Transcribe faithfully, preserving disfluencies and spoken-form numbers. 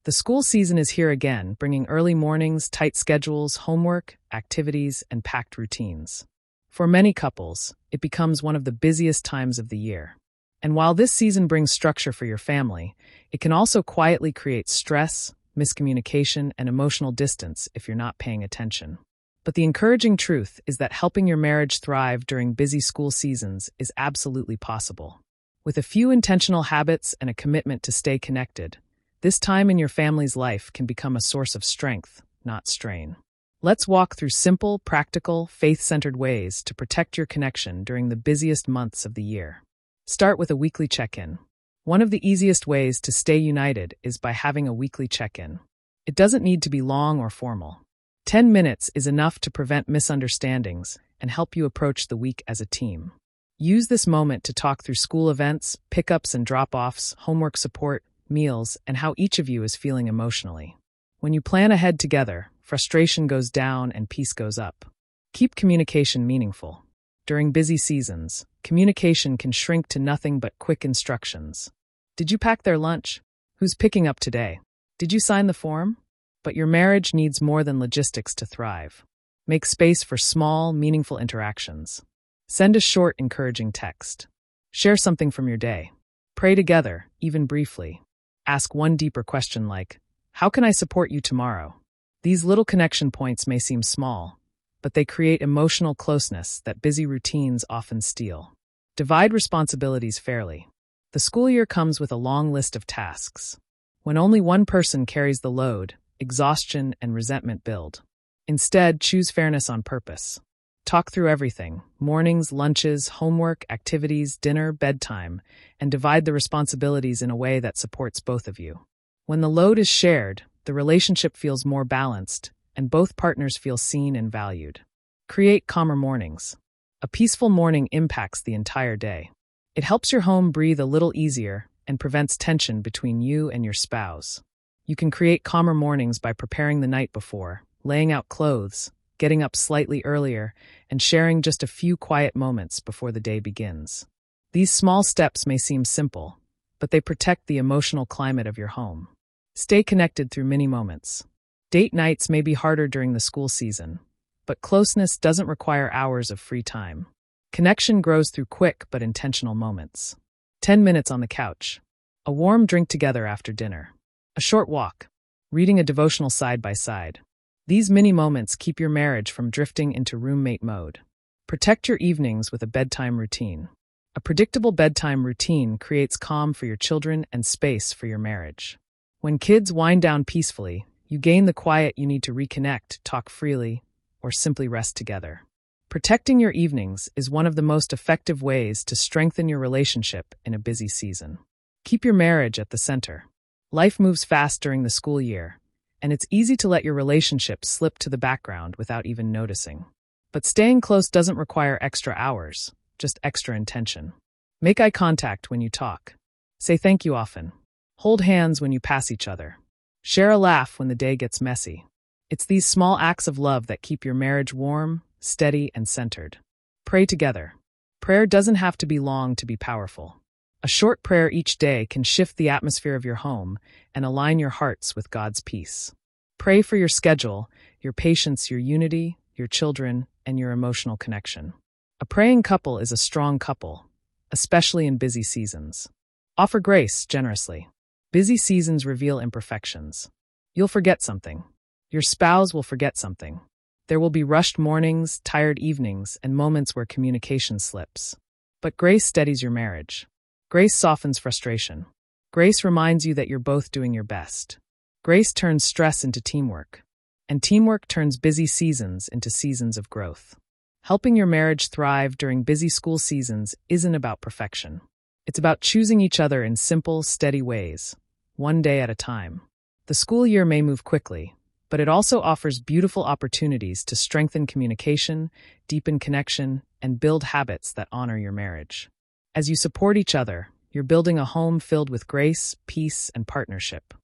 The school season is here again, bringing early mornings, tight schedules, homework, activities, and packed routines. For many couples, it becomes one of the busiest times of the year. And while this season brings structure for your family, it can also quietly create stress, miscommunication, and emotional distance if you're not paying attention. But the encouraging truth is that helping your marriage thrive during busy school seasons is absolutely possible. With a few intentional habits and a commitment to stay connected, this time in your family's life can become a source of strength, not strain. Let's walk through simple, practical, faith-centered ways to protect your connection during the busiest months of the year. Start with a weekly check-in. One of the easiest ways to stay united is by having a weekly check-in. It doesn't need to be long or formal. Ten minutes is enough to prevent misunderstandings and help you approach the week as a team. Use this moment to talk through school events, pickups and drop-offs, homework support, meals, and how each of you is feeling emotionally. When you plan ahead together, frustration goes down and peace goes up. Keep communication meaningful. During busy seasons, communication can shrink to nothing but quick instructions. Did you pack their lunch? Who's picking up today? Did you sign the form? But your marriage needs more than logistics to thrive. Make space for small, meaningful interactions. Send a short, encouraging text. Share something from your day. Pray together, even briefly. Ask one deeper question like, how can I support you tomorrow? These little connection points may seem small, but they create emotional closeness that busy routines often steal. Divide responsibilities fairly. The school year comes with a long list of tasks. When only one person carries the load, exhaustion and resentment build. Instead, choose fairness on purpose. Talk through everything, mornings, lunches, homework, activities, dinner, bedtime, and divide the responsibilities in a way that supports both of you. When the load is shared, the relationship feels more balanced, and both partners feel seen and valued. Create calmer mornings. A peaceful morning impacts the entire day. It helps your home breathe a little easier and prevents tension between you and your spouse. You can create calmer mornings by preparing the night before, laying out clothes, getting up slightly earlier, and sharing just a few quiet moments before the day begins. These small steps may seem simple, but they protect the emotional climate of your home. Stay connected through many moments. Date nights may be harder during the school season, but closeness doesn't require hours of free time. Connection grows through quick but intentional moments. Ten minutes on the couch. A warm drink together after dinner. A short walk. Reading a devotional side by side. These mini moments keep your marriage from drifting into roommate mode. Protect your evenings with a bedtime routine. A predictable bedtime routine creates calm for your children and space for your marriage. When kids wind down peacefully, you gain the quiet you need to reconnect, talk freely, or simply rest together. Protecting your evenings is one of the most effective ways to strengthen your relationship in a busy season. Keep your marriage at the center. Life moves fast during the school year, and it's easy to let your relationship slip to the background without even noticing. But staying close doesn't require extra hours, just extra intention. Make eye contact when you talk. Say thank you often. Hold hands when you pass each other. Share a laugh when the day gets messy. It's these small acts of love that keep your marriage warm, steady, and centered. Pray together. Prayer doesn't have to be long to be powerful. A short prayer each day can shift the atmosphere of your home and align your hearts with God's peace. Pray for your schedule, your patience, your unity, your children, and your emotional connection. A praying couple is a strong couple, especially in busy seasons. Offer grace generously. Busy seasons reveal imperfections. You'll forget something. Your spouse will forget something. There will be rushed mornings, tired evenings, and moments where communication slips. But grace steadies your marriage. Grace softens frustration. Grace reminds you that you're both doing your best. Grace turns stress into teamwork. And teamwork turns busy seasons into seasons of growth. Helping your marriage thrive during busy school seasons isn't about perfection. It's about choosing each other in simple, steady ways, one day at a time. The school year may move quickly, but it also offers beautiful opportunities to strengthen communication, deepen connection, and build habits that honor your marriage. As you support each other, you're building a home filled with grace, peace, and partnership.